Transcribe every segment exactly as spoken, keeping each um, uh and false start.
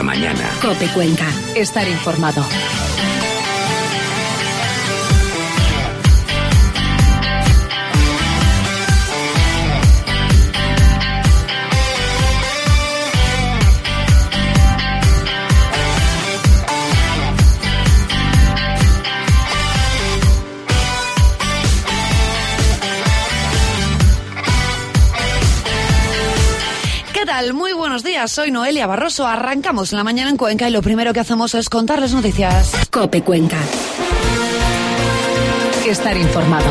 mañana. COPE Cuenca. Estar informado. Muy buenos días, soy Noelia Barroso. Arrancamos la mañana en Cuenca y lo primero que hacemos es contarles noticias. COPE Cuenca. Estar informado.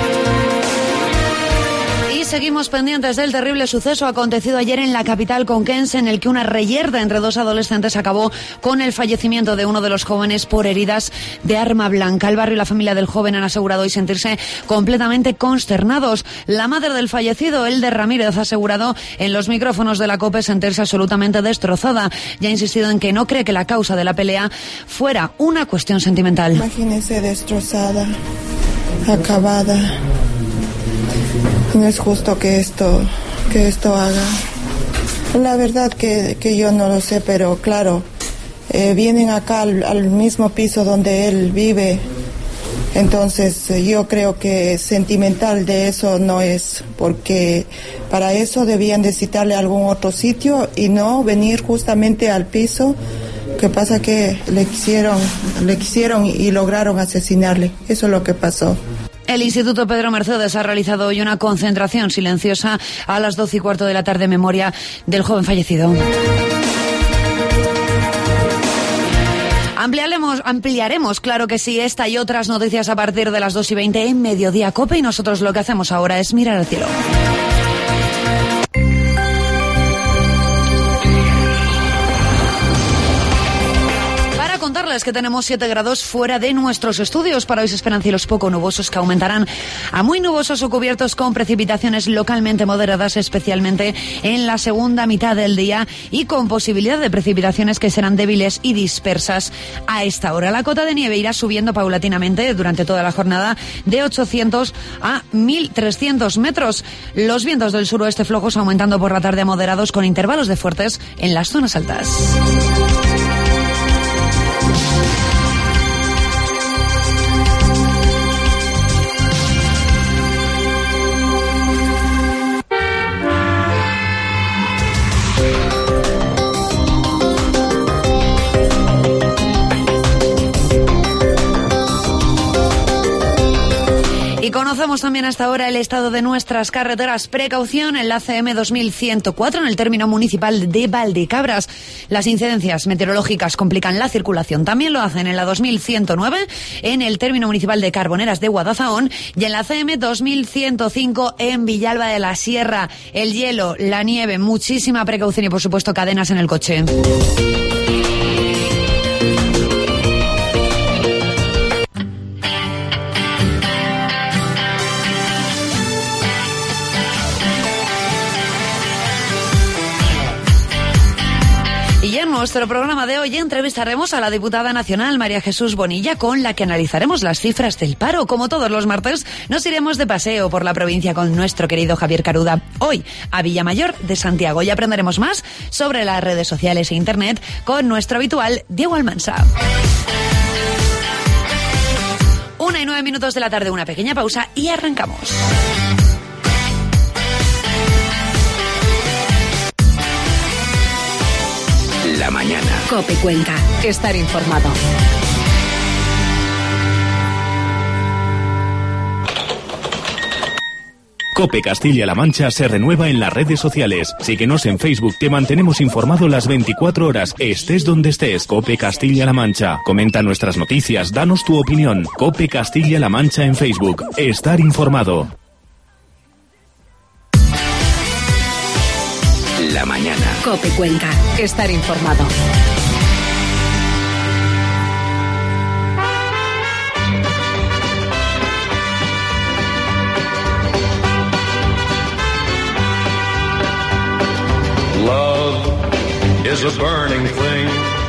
Seguimos pendientes del terrible suceso acontecido ayer en la capital conquense, en el que una reyerta entre dos adolescentes acabó con el fallecimiento de uno de los jóvenes por heridas de arma blanca. El barrio y la familia del joven han asegurado hoy sentirse completamente consternados. La madre del fallecido, Elder Ramírez, ha asegurado en los micrófonos de la COPE sentirse absolutamente destrozada y ha insistido en que no cree que la causa de la pelea fuera una cuestión sentimental. Imagínese destrozada, acabada. No es justo que esto, que esto haga. La verdad que, que yo no lo sé, pero claro, eh, vienen acá al, al mismo piso donde él vive. Entonces yo creo que sentimental de eso no es, porque para eso debían de citarle a algún otro sitio y no venir justamente al piso. Que pasa que le quisieron, le quisieron y lograron asesinarle. Eso es lo que pasó. El Instituto Pedro Mercedes ha realizado hoy una concentración silenciosa a las doce y cuarto de la tarde en memoria del joven fallecido. Ampliaremos, ampliaremos, claro que sí, esta y otras noticias a partir de las dos y veinte en Mediodía COPE, y nosotros lo que hacemos ahora es mirar al cielo. Que tenemos siete grados fuera de nuestros estudios. Para hoy se esperan cielos poco nubosos que aumentarán a muy nubosos o cubiertos con precipitaciones localmente moderadas, especialmente en la segunda mitad del día, y con posibilidad de precipitaciones que serán débiles y dispersas a esta hora. La cota de nieve irá subiendo paulatinamente durante toda la jornada de ochocientos a mil trescientos metros. Los vientos del suroeste flojos aumentando por la tarde a moderados con intervalos de fuertes en las zonas altas. Y conocemos también hasta ahora el estado de nuestras carreteras. Precaución en la C M dos mil ciento cuatro en el término municipal de Valdecabras. Las incidencias meteorológicas complican la circulación. También lo hacen en la dos mil ciento nueve en el término municipal de Carboneras de Guadalajara y en la C M dos mil ciento cinco en Villalba de la Sierra. El hielo, la nieve, muchísima precaución y por supuesto cadenas en el coche. Y en nuestro programa de hoy entrevistaremos a la diputada nacional María Jesús Bonilla, con la que analizaremos las cifras del paro. Como todos los martes, nos iremos de paseo por la provincia con nuestro querido Javier Caruda. Hoy a Villamayor de Santiago, y aprenderemos más sobre las redes sociales e internet con nuestro habitual Diego Almansa. Una y nueve minutos de la tarde, una pequeña pausa y arrancamos. La mañana. COPE Cuenca. Estar informado. COPE Castilla-La Mancha se renueva en las redes sociales. Síguenos en Facebook, te mantenemos informado las veinticuatro horas, estés donde estés. COPE Castilla-La Mancha. Comenta nuestras noticias, danos tu opinión. COPE Castilla-La Mancha en Facebook. Estar informado. La mañana. COPE Cuenca. Estar informado. Love is a burning thing,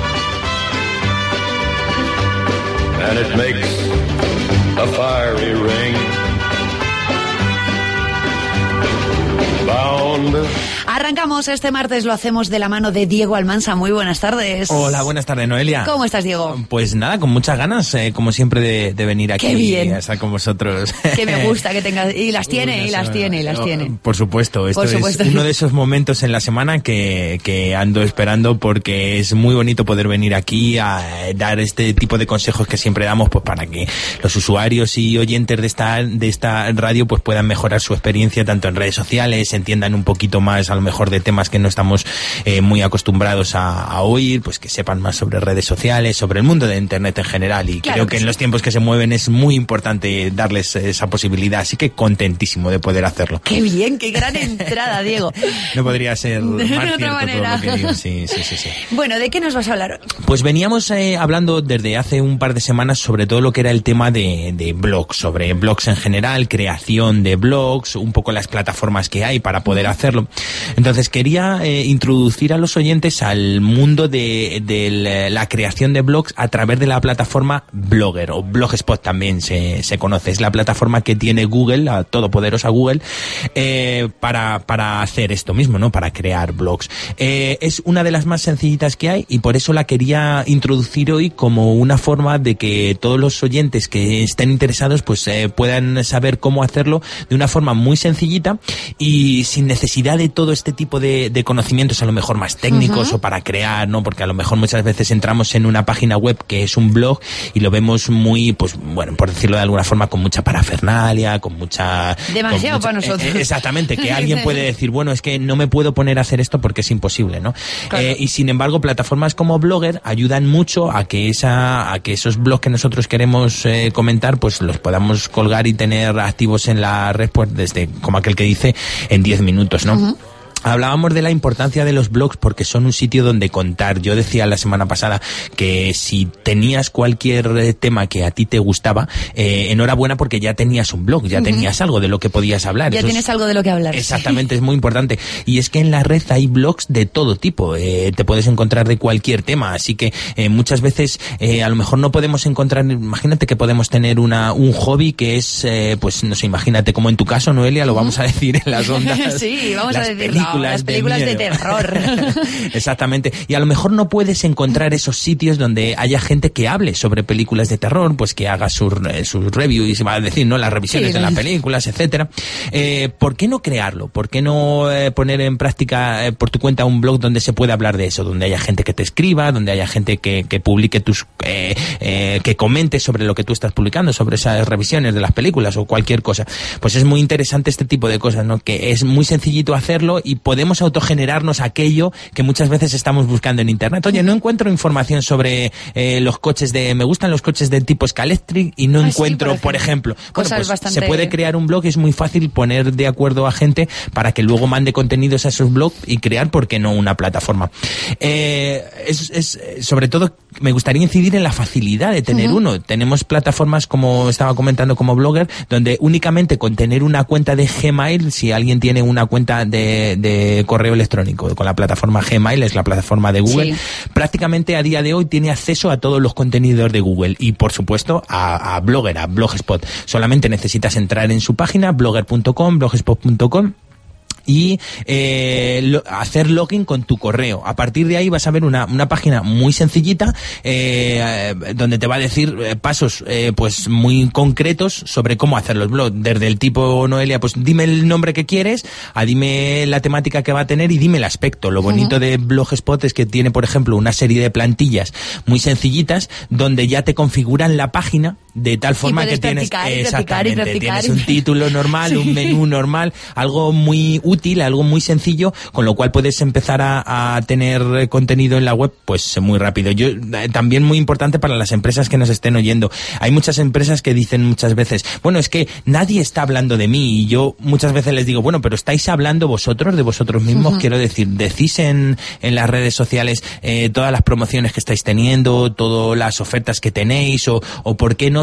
and it makes a fiery ring. round. Arrancamos este martes, lo hacemos de la mano de Diego Almansa. Muy buenas tardes. Hola, buenas tardes, Noelia. ¿Cómo estás, Diego? Pues nada, con muchas ganas, eh, como siempre, de, de venir aquí. Qué bien. A estar con vosotros. Que me gusta que tengas... Y las tiene, Una y las semana. tiene, y las tiene. Por supuesto, esto Por supuesto. es uno de esos momentos en la semana que, que ando esperando, porque es muy bonito poder venir aquí a dar este tipo de consejos que siempre damos, pues para que los usuarios y oyentes de esta, de esta radio pues puedan mejorar su experiencia tanto en redes sociales, entiendan un poquito más a lo mejor de temas que no estamos eh, muy acostumbrados a, a oír, pues que sepan más sobre redes sociales, sobre el mundo de Internet en general, y Claro creo que que en sí. los tiempos que se mueven es muy importante darles esa posibilidad, así que contentísimo de poder hacerlo. Qué bien, qué gran entrada, Diego. No podría ser más De otra cierto manera. todo lo que digo. Sí, sí, sí, sí. Bueno, ¿de qué nos vas a hablar hoy? Pues veníamos eh, hablando desde hace un par de semanas sobre todo lo que era el tema de, de blogs, sobre blogs en general, creación de blogs, un poco las plataformas que hay para poder hacerlo. Entonces quería eh, introducir a los oyentes al mundo de, de la, la creación de blogs a través de la plataforma Blogger, o Blogspot también se, se conoce. Es la plataforma que tiene Google, la todopoderosa Google, eh, para, para hacer esto mismo, ¿no? Para crear blogs. Eh, es una de las más sencillitas que hay y por eso la quería introducir hoy como una forma de que todos los oyentes que estén interesados pues eh, puedan saber cómo hacerlo de una forma muy sencillita y sin necesidad de todo este tipo de, de conocimientos a lo mejor más técnicos uh-huh. o para crear, ¿no? Porque a lo mejor muchas veces entramos en una página web que es un blog y lo vemos muy, pues bueno, por decirlo de alguna forma, con mucha parafernalia, con mucha... Demasiado con mucha, para nosotros. Eh, exactamente, que alguien puede decir, bueno, es que no me puedo poner a hacer esto porque es imposible, ¿no? Claro. Eh, y sin embargo, plataformas como Blogger ayudan mucho a que esa, a que esos blogs que nosotros queremos eh, comentar, pues los podamos colgar y tener activos en la red, pues desde, como aquel que dice, en diez minutos, ¿no? Uh-huh. Hablábamos de la importancia de los blogs porque son un sitio donde contar. Yo decía la semana pasada que si tenías cualquier tema que a ti te gustaba, eh, enhorabuena porque ya tenías un blog, ya uh-huh. tenías algo de lo que podías hablar. Ya Eso tienes es, algo de lo que hablar. Exactamente, sí. Es muy importante. Y es que en la red hay blogs de todo tipo. Eh, te puedes encontrar de cualquier tema. Así que eh, muchas veces eh, a lo mejor no podemos encontrar... Imagínate que podemos tener una un hobby que es, eh, pues no sé, imagínate como en tu caso, Noelia, lo uh-huh. vamos a decir en las ondas. Sí, vamos las a decir películas no, las películas de, de terror. Exactamente. Y a lo mejor no puedes encontrar esos sitios donde haya gente que hable sobre películas de terror, pues que haga sus su reviews y se va a decir, ¿no? Las revisiones sí, de las películas, etcétera. Eh, ¿Por qué no crearlo? ¿Por qué no eh, poner en práctica eh, por tu cuenta un blog donde se pueda hablar de eso? Donde haya gente que te escriba, donde haya gente que, que publique tus... Eh, eh, que comente sobre lo que tú estás publicando, sobre esas revisiones de las películas o cualquier cosa. Pues es muy interesante este tipo de cosas, ¿no? Que es muy sencillito hacerlo y podemos autogenerarnos aquello que muchas veces estamos buscando en internet. Oye, no encuentro información sobre eh, los coches de... Me gustan los coches del tipo Scalextric y no ah, encuentro, sí, por ejemplo... Por ejemplo bueno, pues bastante... se puede crear un blog y es muy fácil poner de acuerdo a gente para que luego mande contenidos a esos blogs y crear, ¿por qué no?, una plataforma. Eh, es, es, sobre todo, me gustaría incidir en la facilidad de tener uh-huh. uno. Tenemos plataformas, como estaba comentando, como Blogger, donde únicamente con tener una cuenta de Gmail, si alguien tiene una cuenta de, de correo electrónico con la plataforma Gmail, es la plataforma de Google, sí. prácticamente a día de hoy tiene acceso a todos los contenidos de Google y, por supuesto, a, a Blogger, a Blogspot. Solamente necesitas entrar en su página, blogger punto com, blogspot punto com, y eh, lo, hacer login con tu correo. A partir de ahí vas a ver una, una página muy sencillita eh, donde te va a decir eh, pasos eh, pues muy concretos sobre cómo hacer los blogs. Desde el tipo, Noelia, pues dime el nombre que quieres, a dime la temática que va a tener y dime el aspecto. Lo bonito uh-huh. de Blogspot es que tiene, por ejemplo, una serie de plantillas muy sencillitas donde ya te configuran la página de tal forma que tienes exactamente, y tienes un título normal, sí. un menú normal, algo muy útil, algo muy sencillo, con lo cual puedes empezar a, a tener contenido en la web pues muy rápido. Yo también muy importante para las empresas que nos estén oyendo. Hay muchas empresas que dicen muchas veces, bueno, es que nadie está hablando de mí, y yo muchas veces les digo, bueno, pero estáis hablando vosotros de vosotros mismos, uh-huh. quiero decir, decís en, en las redes sociales eh, todas las promociones que estáis teniendo, todas las ofertas que tenéis, o, o por qué no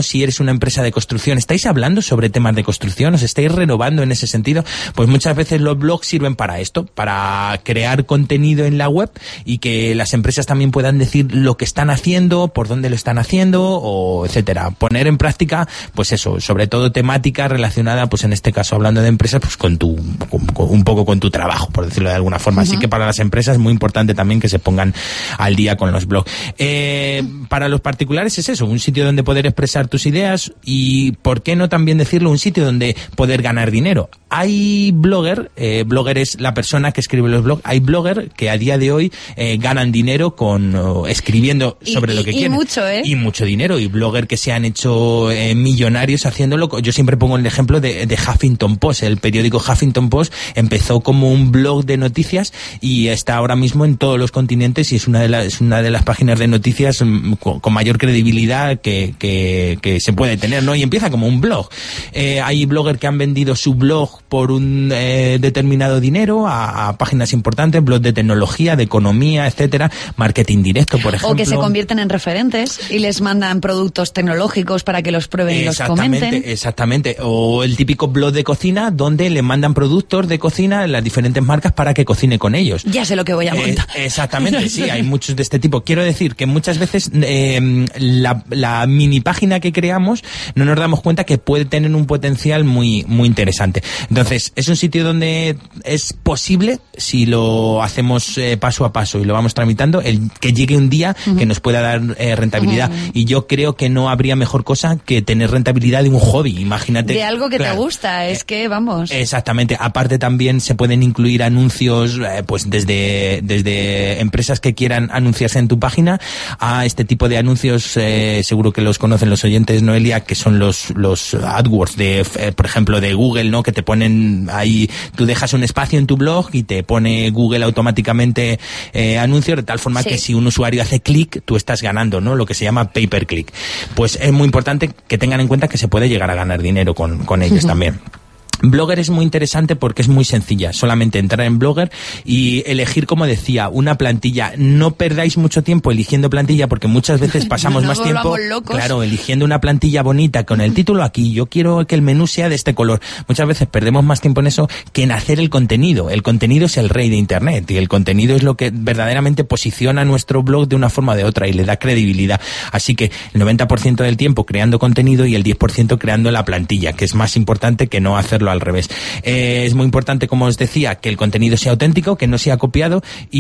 si eres una empresa de construcción, ¿estáis hablando sobre temas de construcción? ¿Os estáis renovando en ese sentido? Pues muchas veces los blogs sirven para esto, para crear contenido en la web y que las empresas también puedan decir lo que están haciendo, por dónde lo están haciendo, o etcétera. Poner en práctica, pues eso, sobre todo temática relacionada, pues en este caso hablando de empresas, pues con tu, con, con, un poco con tu trabajo, por decirlo de alguna forma. Uh-huh. Así que para las empresas es muy importante también que se pongan al día con los blogs. Eh, para los particulares es eso, un sitio donde poder expresar tus ideas y, ¿por qué no también decirlo? Un sitio donde poder ganar dinero. Hay blogger, eh, blogger es la persona que escribe los blogs, hay blogger que a día de hoy eh, ganan dinero con oh, escribiendo sobre y, lo que y, quieren. Y mucho, ¿eh? Y mucho dinero, y blogger que se han hecho eh, millonarios haciéndolo. Yo siempre pongo el ejemplo de, de Huffington Post. El periódico Huffington Post empezó como un blog de noticias y está ahora mismo en todos los continentes y es una de las, es una de las páginas de noticias um, con, con mayor credibilidad que, que, que se puede tener, ¿no? Y empieza como un blog. Eh, hay bloggers que han vendido su blog por un eh, determinado dinero a, a páginas importantes, blogs de tecnología, de economía, etcétera, marketing directo, por ejemplo. O que se convierten en referentes y les mandan productos tecnológicos para que los prueben y los comenten. Exactamente. O el típico blog de cocina donde le mandan productos de cocina en las diferentes marcas para que cocine con ellos. Ya sé lo que voy a montar. Eh, exactamente, sí, hay muchos de este tipo. Quiero decir que muchas veces eh, la, la mini página que creamos no nos damos cuenta que puede tener un potencial muy, muy interesante. Entonces, es un sitio donde es posible, si lo hacemos eh, paso a paso y lo vamos tramitando, el que llegue un día uh-huh. que nos pueda dar eh, rentabilidad. Uh-huh. Y yo creo que no habría mejor cosa que tener rentabilidad de un hobby. Imagínate. De algo que claro, te gusta, es que vamos. Exactamente. Aparte también se pueden incluir anuncios, eh, pues desde, desde empresas que quieran anunciarse en tu página a este tipo de anuncios, eh, seguro que los conocen los oyentes, Noelia, que son los, los AdWords de, eh, por ejemplo, de Google, ¿no? Que te ponen ahí, tú dejas un espacio en tu blog y te pone Google automáticamente eh, anuncios de tal forma sí. que si un usuario hace clic, tú estás ganando, ¿no? Lo que se llama pay per click. Pues es muy importante que tengan en cuenta que se puede llegar a ganar dinero con, con ellos uh-huh. también. Blogger es muy interesante porque es muy sencilla, solamente entrar en Blogger y elegir, como decía, una plantilla. No perdáis mucho tiempo eligiendo plantilla porque muchas veces pasamos no, no, más tiempo, claro, eligiendo una plantilla bonita con el título aquí, yo quiero que el menú sea de este color. Muchas veces perdemos más tiempo en eso que en hacer el contenido. El contenido es el rey de Internet y el contenido es lo que verdaderamente posiciona nuestro blog de una forma o de otra y le da credibilidad. Así que el noventa por ciento del tiempo creando contenido y el diez por ciento creando la plantilla, que es más importante que no hacerlo al revés. Eh, es muy importante, como os decía, que el contenido sea auténtico, que no sea copiado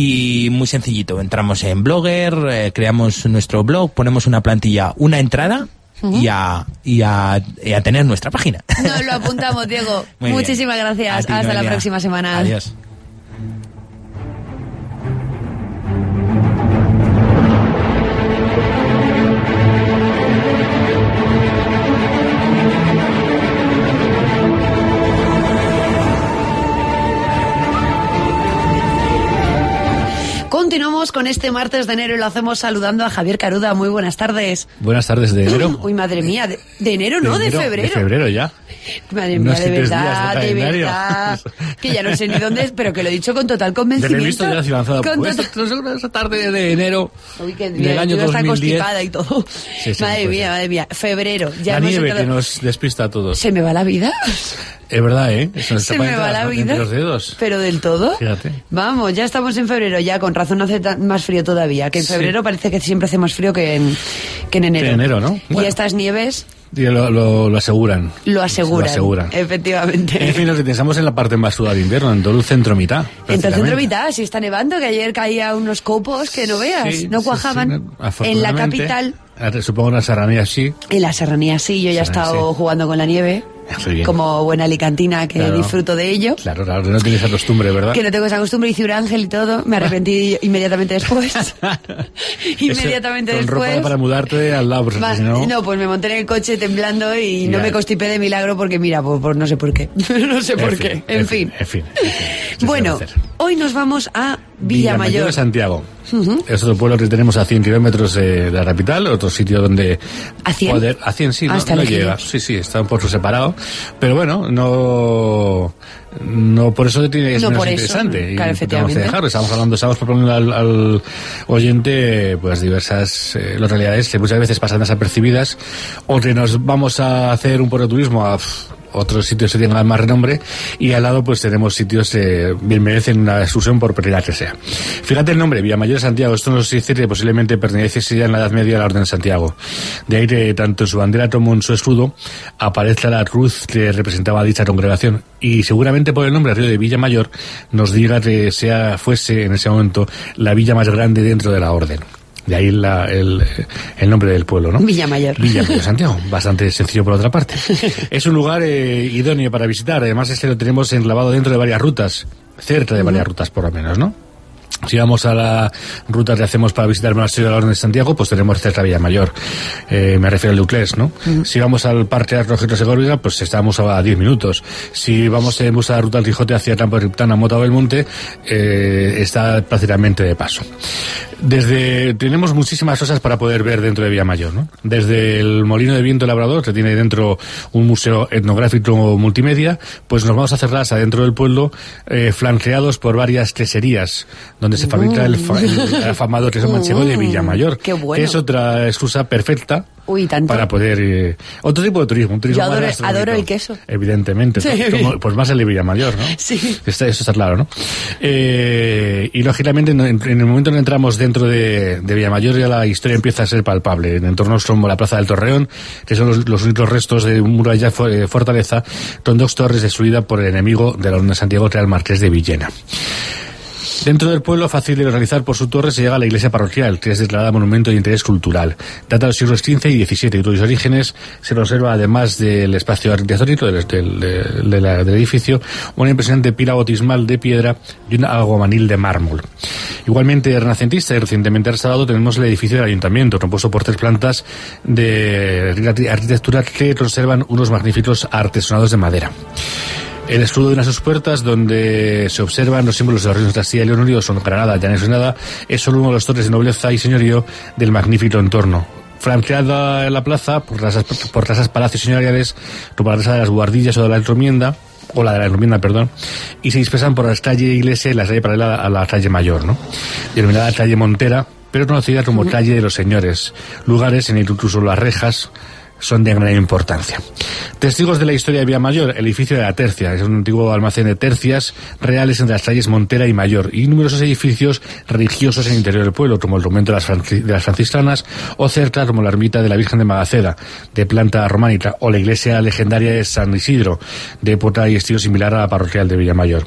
y muy sencillito. Entramos en Blogger, eh, creamos nuestro blog, ponemos una plantilla, una entrada uh-huh. y, a, y, a, y a tener nuestra página. Nos lo apuntamos, Diego. Muy Muchísimas bien. gracias. Ti, Hasta Noelia. la próxima semana. Adiós. Continuamos con este martes de enero y lo hacemos saludando a Javier Caruda. Muy buenas tardes. Buenas tardes de enero. Uy, madre mía, de, de enero, ¿no? De, enero, de febrero. De febrero ya. Madre mía, de verdad, de, de verdad. Que ya no sé ni dónde es, pero que lo he dicho con total convencimiento. De visto ya has lanzado. Con pues, total... esa tarde de enero. Uy, que del año dos mil diez. Está constipada y todo. Sí, sí, madre pues, mía, madre mía. Febrero. Ya la hemos nieve entrado... que nos despista a todos. ¿Se me va la vida? Es verdad, ¿eh? Eso se me va la vida. Los dedos. ¿Pero del todo? Fíjate. Vamos, ya estamos en febrero, ya con razón hace más frío todavía. Que en febrero sí. parece que siempre hace más frío que en, que en enero. Que en enero, ¿no? Y bueno. estas nieves... Lo, lo, lo aseguran. Lo aseguran. Lo aseguran. Efectivamente. En fin, lo que pensamos en la parte más sudada de invierno, en todo el centro mitad. En todo el centro mitad, sí está nevando, que ayer caía unos copos que no veas, sí, no cuajaban. Sí, sí, en la capital. Supongo en la serranía sí. En la serranía sí, yo ya he estado sí. jugando con la nieve. Como buena alicantina que claro. disfruto de ello. Claro, claro, que no tienes esa costumbre, ¿verdad? Que no tengo esa costumbre, hice un ángel y todo. Me arrepentí inmediatamente después. inmediatamente Eso, con después. Ropa para mudarte al lado, porque Ma, si no... no, pues me monté en el coche temblando y ya. no me constipé de milagro porque mira, pues, pues no sé por qué. no sé en por fin, qué. En fin. En fin. En fin. Bueno, hoy nos vamos a Villamayor. Villamayor de Santiago. Uh-huh. Es otro pueblo que tenemos a cien kilómetros de la capital, otro sitio donde ¿A cien? poder... A cien, sí, no, Hasta no llega. Sí, sí, está un poco separado. Pero bueno, no... No, por eso tiene, es no menos por interesante. Eso, y claro, efectivamente. Que dejarlo. Estamos hablando, estamos proponiendo al, al oyente pues diversas eh, localidades que muchas veces pasan desapercibidas, o que nos vamos a hacer un turismo a pff, otros sitios que tengan más renombre, y al lado pues tenemos sitios que bien merecen una excursión por pequeña que sea. Fíjate el nombre, Villamayor de Santiago. Esto nos dice que posiblemente perteneciese ya en la Edad Media a la Orden de Santiago. De ahí que tanto en su bandera como en su escudo aparezca la cruz que representaba dicha congregación, y seguramente por el nombre río de Villamayor nos diga que sea fuese en ese momento la villa más grande dentro de la orden. De ahí la, el, el nombre del pueblo, ¿no? Villamayor. Villamayor de Santiago. Bastante sencillo por otra parte. Es un lugar eh, idóneo para visitar. Además, este lo tenemos enclavado dentro de varias rutas. Cerca de varias uh-huh. rutas, por lo menos, ¿no? Si vamos a la ruta que hacemos para visitar el monasterio de la Orden de Santiago, pues tenemos cerca de Villamayor. Eh, me refiero al Duclés, ¿no? Uh-huh. Si vamos al Parque Arrojeros de Segóriga, pues estamos a diez minutos. Si vamos en busca de la ruta del Quijote hacia Campo de Riptana, Mota del Monte, eh, está prácticamente de paso. Desde, tenemos muchísimas cosas para poder ver dentro de Villamayor, ¿no? Desde el Molino de Viento Labrador, que tiene dentro un museo etnográfico multimedia, pues nos vamos a hacer adentro del pueblo, eh, flanqueados por varias queserías, donde se fabrica el, fa, el afamado queso manchego de Villamayor. Qué bueno. Que es otra excusa perfecta Uy, tanto. para poder... Eh, otro tipo de turismo, un turismo Yo adoro, más adoro el queso. Evidentemente. Sí. Como, pues más el de Villamayor, ¿no? Sí. Está, eso está claro, ¿no? Eh, y lógicamente en, en el momento en que entramos dentro de, de Villamayor ya la historia empieza a ser palpable. En entornos como la Plaza del Torreón, que son los, los únicos restos de un muralla de fortaleza, con dos torres destruidas por el enemigo de la Orden de Santiago, que era el Marqués de Villena. Dentro del pueblo, fácil de localizar por su torre, se llega a la iglesia parroquial, que es declarada monumento de interés cultural. Data de los siglos quince y diecisiete, y cuyos orígenes se observa, además del espacio arquitectónico del, del, del, del, del edificio, una impresionante pila bautismal de piedra y un aguamanil de mármol. Igualmente renacentista y recientemente restaurado, tenemos el edificio del ayuntamiento, compuesto por tres plantas de arquitectura que conservan unos magníficos artesonados de madera. El escudo de una de sus puertas, donde se observan los símbolos de los reinos de Castilla y León unidos, son Granada, Llanes y Granada, es solo uno de los torres de nobleza y señorío del magnífico entorno. Flanqueada en la plaza por casas, por casas palacios señoriales, como la casa de las Guardillas o de la encomienda, o la de la encomienda, perdón, y se dispersan por la calle Iglesia y la calle paralela a la calle Mayor, ¿no? Denominada calle Montera, pero conocida como calle de los señores, lugares en el que incluso las rejas son de gran importancia. Testigos de la historia de Villamayor, el edificio de la Tercia, es un antiguo almacén de tercias reales entre las calles Montera y Mayor, y numerosos edificios religiosos en el interior del pueblo, como el convento de las, Franci- de las franciscanas, o cerca como la ermita de la Virgen de Magaceda, de planta románica, o la iglesia legendaria de San Isidro, de época y estilo similar a la parroquial de Villamayor.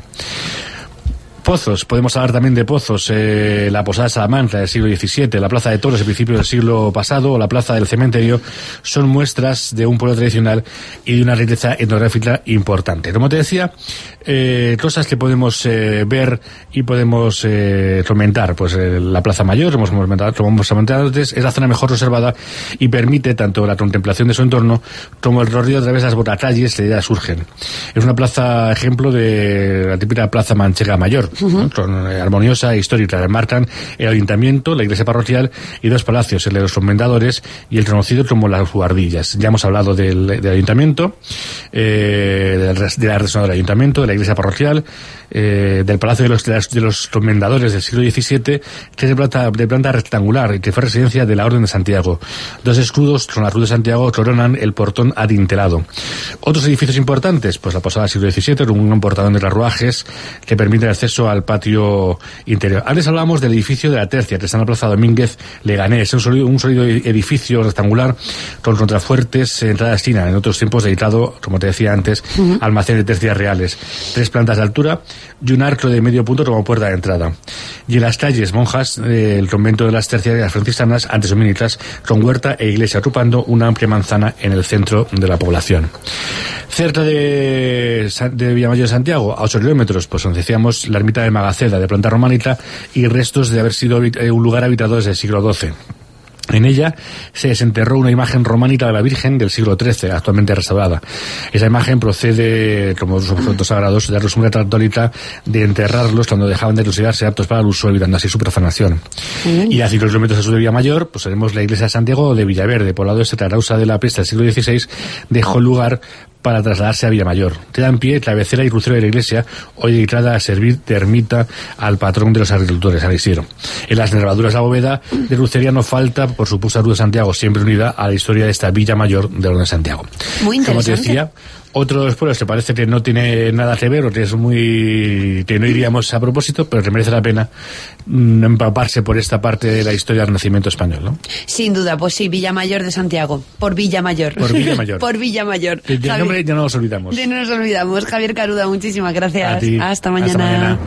Pozos, podemos hablar también de Pozos, eh, la Posada de Salamanca del siglo diecisiete, la Plaza de Toros de principios del siglo pasado, o la Plaza del Cementerio, son muestras de un pueblo tradicional y de una riqueza etnográfica importante. Como te decía, eh, cosas que podemos eh, ver y podemos eh, comentar. Pues eh, la Plaza Mayor, como hemos comentado, como hemos comentado antes, es la zona mejor reservada y permite tanto la contemplación de su entorno como el recorrido a través de las botacalles que ya surgen. Es una plaza ejemplo de la típica Plaza Manchega Mayor. Uh-huh. ¿no? Armoniosa e histórica. Remarcan el ayuntamiento, la iglesia parroquial y dos palacios, el de los comendadores y el conocido como las Guardillas. Ya hemos hablado del, del ayuntamiento, eh, de la resonadora del ayuntamiento, de la iglesia parroquial, eh, del palacio de los, de, las, de los comendadores del siglo diecisiete, que es de planta, de planta rectangular y que fue residencia de la Orden de Santiago. Dos escudos con la Cruz de Santiago coronan el portón adintelado. Otros edificios importantes, pues la posada del siglo diecisiete, con un portadón de carruajes que permite el acceso al patio interior. Antes hablábamos del edificio de la Tercia, que está en la Plaza Domínguez Leganés. Es un sólido, un sólido edificio rectangular con contrafuertes en entrada esquina, en otros tiempos dedicado, como te decía antes, uh-huh. almacén de tercias reales. Tres plantas de altura y un arco de medio punto como puerta de entrada. Y en las calles Monjas, eh, el convento de las terciarias franciscanas, antes dominicas, con huerta e iglesia, ocupando una amplia manzana en el centro de la población. Cerca de, de Villamayor de Santiago, a ocho kilómetros, pues donde decíamos la ermita de Magaceda, de planta románica, y restos de haber sido un lugar habitado desde el siglo doce. En ella se desenterró una imagen románica de la Virgen del siglo trece, actualmente restaurada. Esa imagen procede, como los objetos sagrados, de la costumbre católica de enterrarlos cuando dejaban de considerarse aptos para el uso, evitando así su profanación. Mm. Y a cinco kilómetros al sur de Villamayor, pues tenemos la iglesia de Santiago de Villaverde, poblado este que a causa de la peste del siglo dieciséis dejó lugar para trasladarse a Villamayor. Queda en pie cabecera y crucero de la iglesia, hoy dedicada a servir de ermita al patrón de los agricultores, San Isidro. En las nervaduras de la bóveda de crucería no falta, por supuesto, la Cruz de Santiago, siempre unida a la historia de esta Villa Mayor de Orden de Santiago. Muy interesante. Como te decía, otros pueblos que parece que no tiene nada que ver, o que es muy, que no iríamos a propósito, pero que merece la pena mm, empaparse por esta parte de la historia del Renacimiento español, ¿no? Sin duda, pues sí, Villamayor de Santiago, por Villamayor. Por Villamayor. por Villamayor. De, de nombre ya no nos olvidamos. De no nos olvidamos. Javier Caruda, muchísimas gracias. A ti. Hasta mañana. Hasta mañana.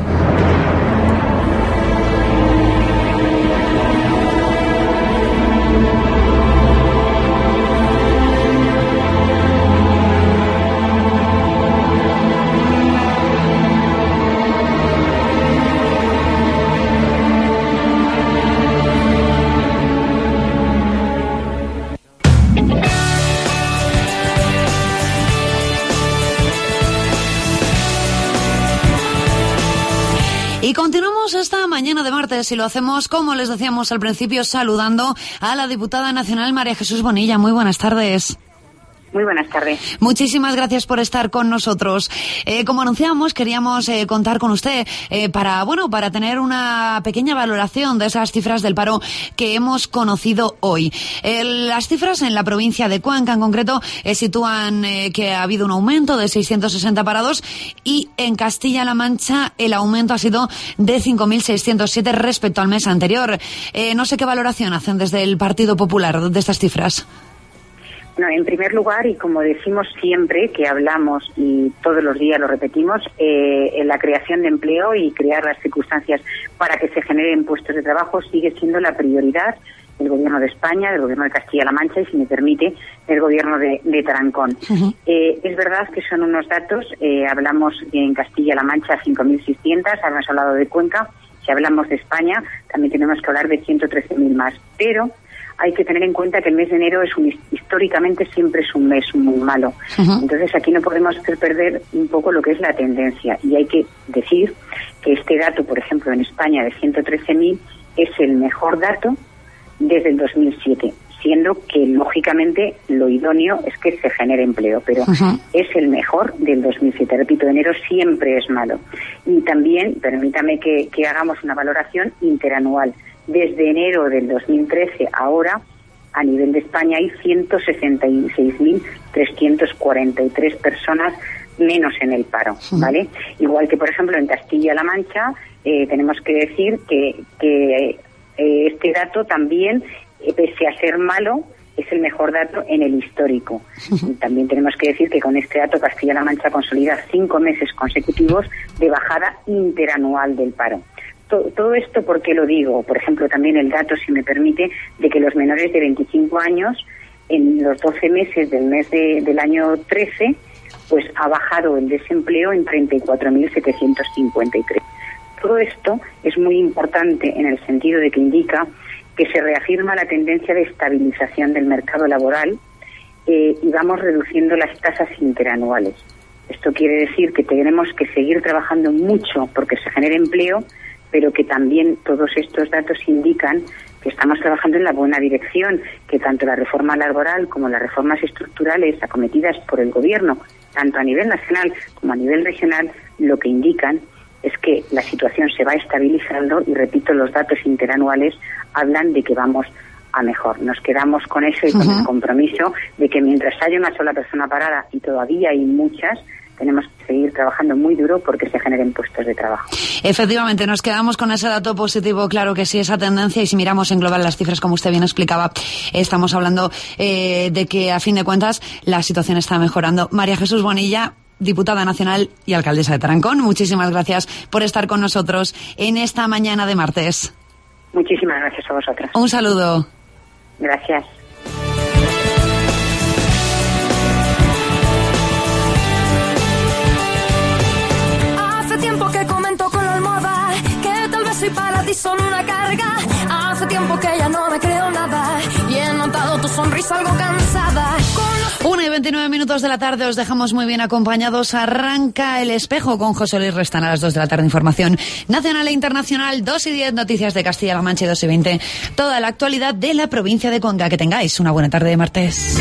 Y continuamos esta mañana de martes y lo hacemos, como les decíamos al principio, saludando a la diputada nacional María Jesús Bonilla. Muy buenas tardes. Muy buenas tardes. Muchísimas gracias por estar con nosotros. Eh, como anunciamos, queríamos eh, contar con usted eh, para, bueno, para tener una pequeña valoración de esas cifras del paro que hemos conocido hoy. Eh, las cifras en la provincia de Cuenca, en concreto, eh, sitúan eh, que ha habido un aumento de seiscientos sesenta parados y en Castilla-La Mancha el aumento ha sido de cinco mil seiscientos siete respecto al mes anterior. Eh, no sé qué valoración hacen desde el Partido Popular de estas cifras. Bueno, en primer lugar, y como decimos siempre que hablamos y todos los días lo repetimos, eh, en la creación de empleo y crear las circunstancias para que se generen puestos de trabajo sigue siendo la prioridad del Gobierno de España, del Gobierno de Castilla-La Mancha y, si me permite, del Gobierno de, de Tarancón. Uh-huh. Eh, es verdad que son unos datos, eh, hablamos en Castilla-La Mancha cinco mil seiscientos, hemos hablado de Cuenca, si hablamos de España también tenemos que hablar de ciento trece mil más, pero hay que tener en cuenta que el mes de enero es un, históricamente siempre es un mes muy malo. Uh-huh. Entonces aquí no podemos hacer perder un poco lo que es la tendencia. Y hay que decir que este dato, por ejemplo, en España de ciento trece mil es el mejor dato desde el dos mil siete, siendo que lógicamente lo idóneo es que se genere empleo, pero uh-huh. es el mejor del dos mil siete. Repito, enero siempre es malo. Y también, permítame que, que hagamos una valoración interanual. Desde enero del dos mil trece a ahora, a nivel de España, hay ciento sesenta y seis mil trescientas cuarenta y tres personas menos en el paro, ¿vale? Uh-huh. Igual que, por ejemplo, en Castilla-La Mancha, eh, tenemos que decir que, que eh, este dato también, eh, pese a ser malo, es el mejor dato en el histórico. Uh-huh. También tenemos que decir que con este dato Castilla-La Mancha consolida cinco meses consecutivos de bajada interanual del paro. Todo esto, ¿por qué lo digo? Por ejemplo, también el dato, si me permite, de que los menores de veinticinco años, en los doce meses del mes de, del año trece, pues ha bajado el desempleo en treinta y cuatro mil setecientos cincuenta y tres. Todo esto es muy importante en el sentido de que indica que se reafirma la tendencia de estabilización del mercado laboral eh, y vamos reduciendo las tasas interanuales. Esto quiere decir que tenemos que seguir trabajando mucho porque se genere empleo, pero que también todos estos datos indican que estamos trabajando en la buena dirección, que tanto la reforma laboral como las reformas estructurales acometidas por el Gobierno, tanto a nivel nacional como a nivel regional, lo que indican es que la situación se va estabilizando y, repito, los datos interanuales hablan de que vamos a mejor. Nos quedamos con eso y con uh-huh. el compromiso de que mientras haya una sola persona parada, y todavía hay muchas, tenemos que seguir trabajando muy duro porque se generen puestos de trabajo. Efectivamente, nos quedamos con ese dato positivo, claro que sí, esa tendencia, y si miramos en global las cifras, como usted bien explicaba, estamos hablando eh, de que, a fin de cuentas, la situación está mejorando. María Jesús Bonilla, diputada nacional y alcaldesa de Tarancón, muchísimas gracias por estar con nosotros en esta mañana de martes. Muchísimas gracias a vosotros. Un saludo. Gracias. Para ti son una carga. Hace tiempo que ya no me creo nada. Hoy salgo cansada. Una y veintinueve minutos de la tarde, os dejamos muy bien acompañados. Arranca El Espejo con José Luis Restán a las dos de la tarde. Información nacional e internacional, dos y diez noticias de Castilla-La Mancha y dos y veinte. Toda la actualidad de la provincia de Cuenca. Que tengáis una buena tarde de martes.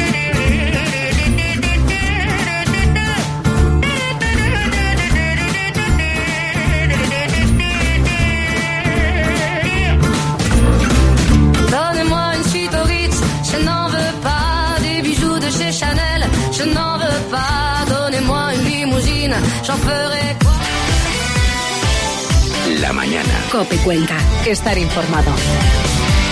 Je n'en veux pas, donnez-moi une limousine, j'en ferai quoi? La mañana. Cope Cuenca. Estar informado.